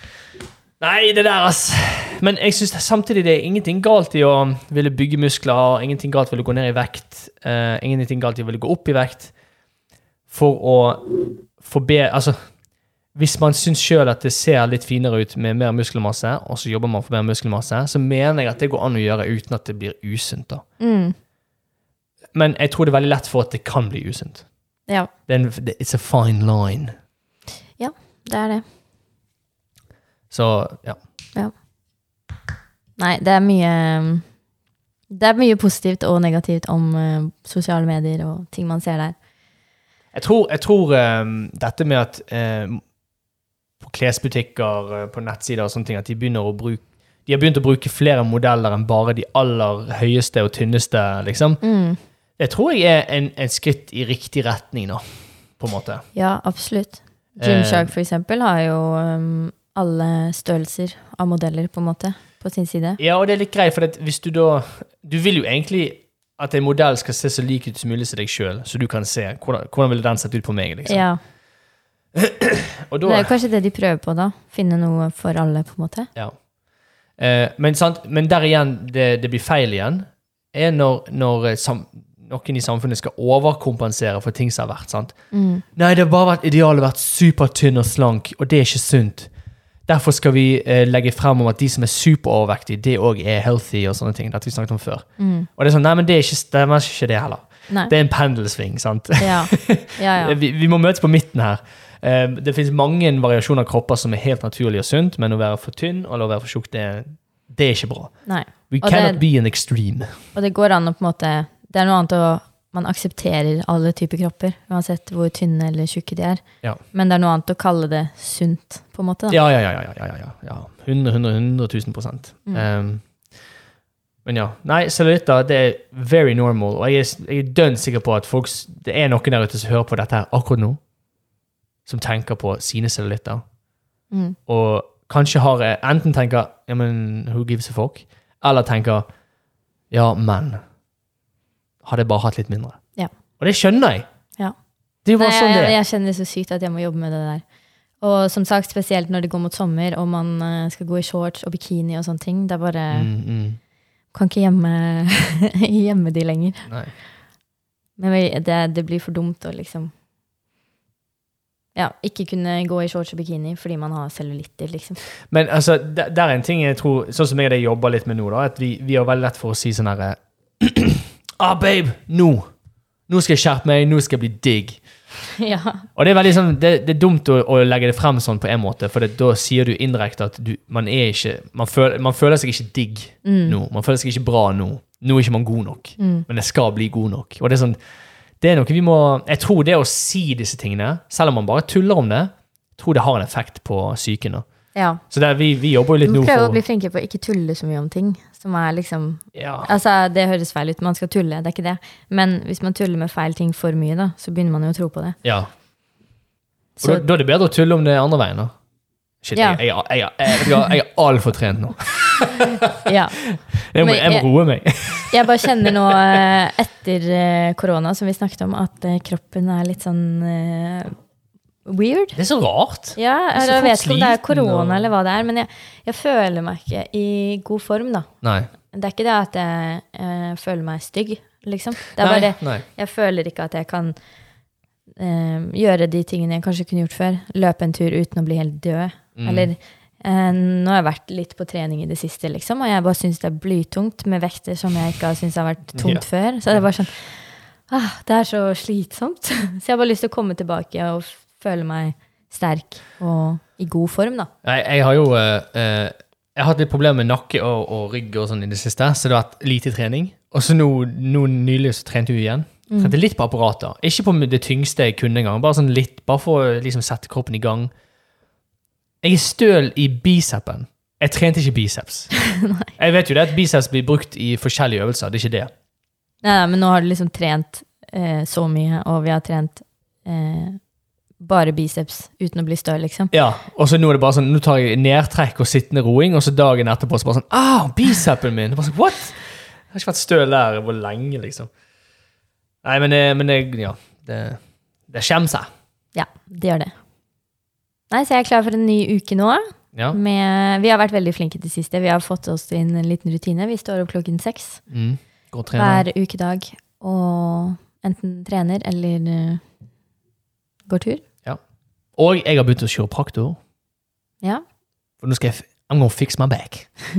Speaker 1: nei, det der, ass. Men jeg synes samtidig det er ingenting galt i å ville bygge muskler, ingenting galt i å gå ned i vekt, uh, ingenting galt i å ville gå opp i vekt, for å forbedre, altså, hvis man synes selv at det ser litt finere ut med mer muskelmasse, og så jobber man for mer muskelmasse, så mener jeg at det går an å gjøre uten at det blir usunt da.
Speaker 2: Mm.
Speaker 1: Men jeg tror det er veldig lett for at det kan bli usunt.
Speaker 2: Ja.
Speaker 1: Det er en, it's a fine line.
Speaker 2: Ja, det er det.
Speaker 1: Så, ja.
Speaker 2: Ja. Nei, det er mye det er mye positivt og negativt om uh, sosiale medier og ting man ser der.
Speaker 1: Jeg tror, jeg tror um, dette med at um, på klesbutikker, uh, på nettsider og sånne ting, at de begynner å bruke de har begynt å bruke flere modeller enn bare de aller høyeste og tynneste, liksom.
Speaker 2: Mm.
Speaker 1: Det tror jeg er en, en skritt i riktig retning nå, på en måte.
Speaker 2: Ja, absolutt. Gymshark for eksempel har jo um, alle størrelser av modeller på en måte på sin side. Ja,
Speaker 1: og det er litt greit, for at hvis du da, du vil jo egentlig at en modell skal se så lik ut som mulig som deg selv, så du kan se hvordan, hvordan vil den sett ut på meg, liksom.
Speaker 2: Ja.
Speaker 1: Og da,
Speaker 2: det er jo kanskje det de prøver på da, finne noe for alle på en måte.
Speaker 1: Ja. Eh, men, sant, men der igjen, det, det blir feil igjen, er når, når sam, noen i samfunnet skal overkompensere for ting som har vært, sant?
Speaker 2: Mm.
Speaker 1: Nei, det har bare vært idealet å være supertynn og slank, og det er ikke sunt. Derfor skal vi eh, legge frem om at de som er superovervektige, det også er healthy og sånne ting. Dette vi snakket om før.
Speaker 2: Mm.
Speaker 1: Og det er sånn, nei, men det er ikke, det er ikke det heller.
Speaker 2: Nei.
Speaker 1: Det er en pendelsving, sant?
Speaker 2: Ja. Ja, ja.
Speaker 1: vi, vi må møtes på midten her. Eh, det finnes mange variasjoner av kropper som er helt naturlig og sunt, men å være for tynn eller å være for tjukk, det, det er ikke bra.
Speaker 2: Nei.
Speaker 1: We
Speaker 2: og
Speaker 1: cannot
Speaker 2: det,
Speaker 1: be an extreme.
Speaker 2: Og det går an å på en måte, det er noe annet å man aksepterer alle typer kropper, uansett hvor tynne eller tjukke de er.
Speaker 1: Ja.
Speaker 2: Men det er noe annet å kalle det sunt, på en måte. Da.
Speaker 1: Ja, ja, ja, ja, ja, ja, ja. hundre, hundre, hundre tusen prosent. Mm. Um, men ja, nei, cellulitter, det er very normal, og jeg er, jeg er dønn sikker på at folk, det er noen der ute som hører på dette her akkurat nå, som tenker på sine cellulitter,
Speaker 2: mm.
Speaker 1: og kanskje har, enten tenker, ja, men, who gives a fuck? Eller tenker, ja, men, hadde jeg bare hatt litt mindre.
Speaker 2: Ja.
Speaker 1: Og det skjønner jeg.
Speaker 2: Ja.
Speaker 1: Det er jo bare
Speaker 2: Nei,
Speaker 1: sånn det.
Speaker 2: Jeg, jeg kjenner det så sykt at jeg må jobbe med det der. Og som sagt, spesielt når det går mot sommer, og man uh, skal gå i shorts og bikini og sånne ting, det er bare,
Speaker 1: mm, mm.
Speaker 2: kan ikke gjemme, gjemme de lenger.
Speaker 1: Nei.
Speaker 2: Men det, det blir for dumt å liksom, ja, ikke kunne gå i shorts og bikini fordi man har cellulitter, liksom. Men
Speaker 1: altså, der, der er en ting jeg tror, sånn som jeg og deg jobber litt med nå da, at vi, vi har veldig lett for å si sånn her, ah, babe, nå. Nå skal jeg skjerpe meg, nå skal jeg bli digg.
Speaker 2: Ja.
Speaker 1: Og det er veldig sånn, det, det er dumt å, å legge det frem sånn på en måte, for det, da sier du indirekte at du, man er ikke, man føler, man føler seg ikke digg mm. nå, man føler seg ikke bra nå, nå er ikke man god nok, mm. men det skal bli god nok. Og det er sånn, det er noe vi må, jeg tror det å si disse tingene, selv om man bare tuller om det, jeg tror det har en effekt på psyken.
Speaker 2: Ja.
Speaker 1: Så det er, vi, vi jobber jo litt nå for...
Speaker 2: Man prøver å bli flinke på å ikke tulle så mye om ting, som er liksom,
Speaker 1: ja.
Speaker 2: altså det høres feil ut, man skal tulle, det er ikke det, men hvis man tuller med feil ting for mye da, så begynner man jo å tro på det.
Speaker 1: Ja. Og da, da er det bedre å tulle om det andre veien da. Shit, ja. jeg, jeg, jeg, jeg, jeg, jeg er alt for trent nå.
Speaker 2: Ja.
Speaker 1: Jeg må, jeg må roe meg.
Speaker 2: Jeg bare kjenner nå etter korona, som vi snakket om, at kroppen er litt sånn uh, weird. Det
Speaker 1: er så rart.
Speaker 2: Ja, jeg, jeg vet ikke om det er korona og... eller hva det er, men jeg, jeg føler meg ikke i god form da.
Speaker 1: Nei.
Speaker 2: Det er ikke det at jeg, jeg føler meg stygg, liksom. Det er bare det, jeg føler ikke at jeg kan... Uh, gjøre de tingene jeg kanskje kunne gjort før. Løpe en tur uten å bli helt død. Mm. Eller, uh, nå har jeg vært litt på trening i det siste, liksom, og jeg bare synes det er blytungt med vekter som jeg ikke har synes har vært tungt ja. Før. Så det er bare sånn, ah, det er så slitsomt. Så jeg har bare lyst til å komme tilbake og føle meg sterk og i god form, da. Jeg, jeg har jo uh, uh, jeg har hatt litt problemer med nakke og, og rygg og sånn i det siste, så det har vært lite trening. Og så nå, nå nylig så trente vi igjen. Mm. Trente litt på apparater. Ikke på det tyngste jeg kunne en gang, bare sånn litt, bare for å liksom sette kroppen i gang. Jeg er støl i bicepen. Jeg trente ikke biceps. Jeg vet jo det at biceps blir brukt i forskjellige øvelser, det er ikke det. Nei, nei men nå har du liksom trent eh, så mye, og vi har trent eh, bare biceps uten å bli støl, liksom. Ja, og så nå er det bare sånn, nå tar jeg nedtrekk og sittende roing, og så dagen etterpå så bare sånn, ah, bicepen min! Bare sånn, what? Jeg har ikke vært støl der hvor lenge, liksom. Nei, men, det, men det, ja, det, det skjemmer seg. Ja, det gjør det. Nei, så jeg er klar for en ny uke nå. Ja. Med, vi har vært veldig flinke til siste. Vi har fått oss inn en liten rutine. Vi står opp klokken seks. Mm, går trener. Hver ukedag. Og enten trener eller uh, går tur. Ja. Og jeg har begynt å kjøre praktor. Ja. For nå skal jeg, I'm gonna fix my back.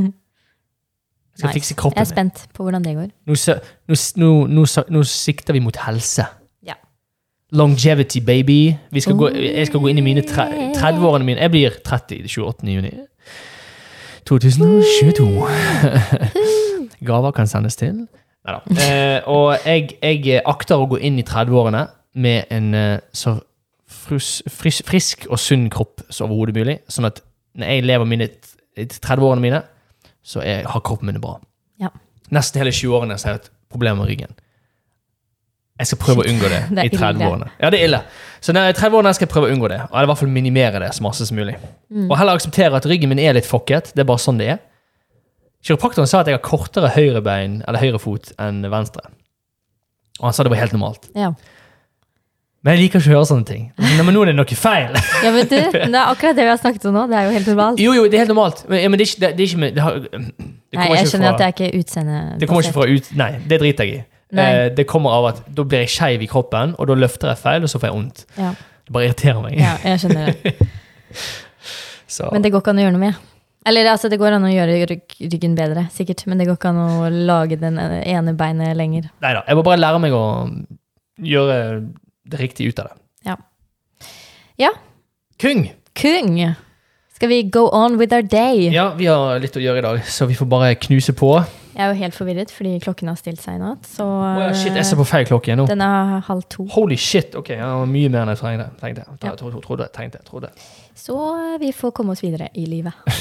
Speaker 2: Skal nice. Fikse kroppen. Jeg er spent på hvordan det går. Nå, nå, nå, nå, nå sikter vi mot helse. Ja. Longevity, baby. Vi skal oh, gå, jeg skal gå inn i mine tretti-årene mine. Jeg blir tretti tjueåttende juni. to tusen tjueto. Gaver kan sendes til. Neida. Eh, og jeg, jeg akter å gå inn i tretti-årene med en så frus, fris, frisk og sunn kropp som overhodet mulig. Sånn at når jeg lever mine tretti-årene mine, så jeg har kroppen min bra. Ja. Nesten hele tjue-årene så har jeg et problem med ryggen. Jeg skal prøve Shit. Å unngå det, det i tretti-årene. Ja, det er ille. Så når jeg er tretti-årene skal jeg prøve å unngå det, og i hvert fall minimere det så masse som mulig. Mm. Og heller akseptere at ryggen min er litt fucket, det er bare sånn det er. Kiropraktoren sa at jeg har kortere høyre bein, eller høyre fot, enn venstre. Og han sa det var helt normalt. Ja. Men jeg liker ikke å høre sånne ting. Nei, men nå er det noe feil. Ja, men du, det er akkurat det vi har snakket om nå. Det er jo helt normalt. Jo, jo, det er helt normalt. Men, men det er ikke... Det, det er ikke med, det har, det nei, jeg skjønner fra, at det er ikke utseende. Det kommer ikke fra ut... Nei, det driter jeg i. Eh, det kommer av at da blir jeg skeiv i kroppen, og da løfter jeg feil, og så får jeg ondt. Ja. Det bare irriterer meg. Ja, jeg skjønner det. Men det går ikke an å gjøre noe med. Eller altså, det går an å gjøre ryggen bedre, sikkert. Men det går ikke an å lage den ene beinet lenger. Neida, jeg må bare lære meg å gjøre... det riktige ut av det. Ja. Ja. Kung! Kung! Skal vi go on with our day? Ja, vi har litt å gjøre i dag, så vi får bare knuse på. Jeg er jo helt forvirret, fordi klokken har stilt seg i natt, så... Oh, ja, shit, jeg ser på feil klokke nå. Den er halv to. Holy shit, ok, jeg har mye mer enn jeg trengte. Tenkte, ja. jeg trodde, trodde, tenkte, trodde. Så vi får komme oss videre i livet.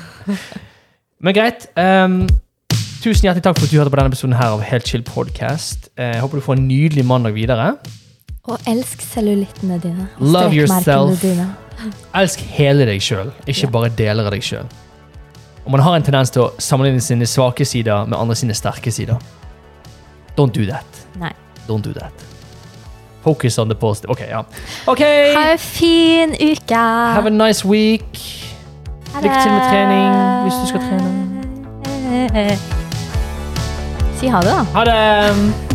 Speaker 2: Men greit, um, tusen hjertelig takk for at du hørte på denne episoden her av Helt Chill Podcast. Jeg uh, håper du får en nydelig mandag videre. Og elsk cellulittene dine. Love yourself. Dine. Elsk hele deg selv, ikke ja. Bare deler av deg selv. Og man har en tendens til å sammenligne sine svake sider med andre sine sterke sider. Don't do that. Nei. Don't do that. Focus on the positive. Ok, ja. Ok! Ha en fin uke! Have a nice week! Lykke til med trening, hvis du skal trene. Si ha det da. Ha det!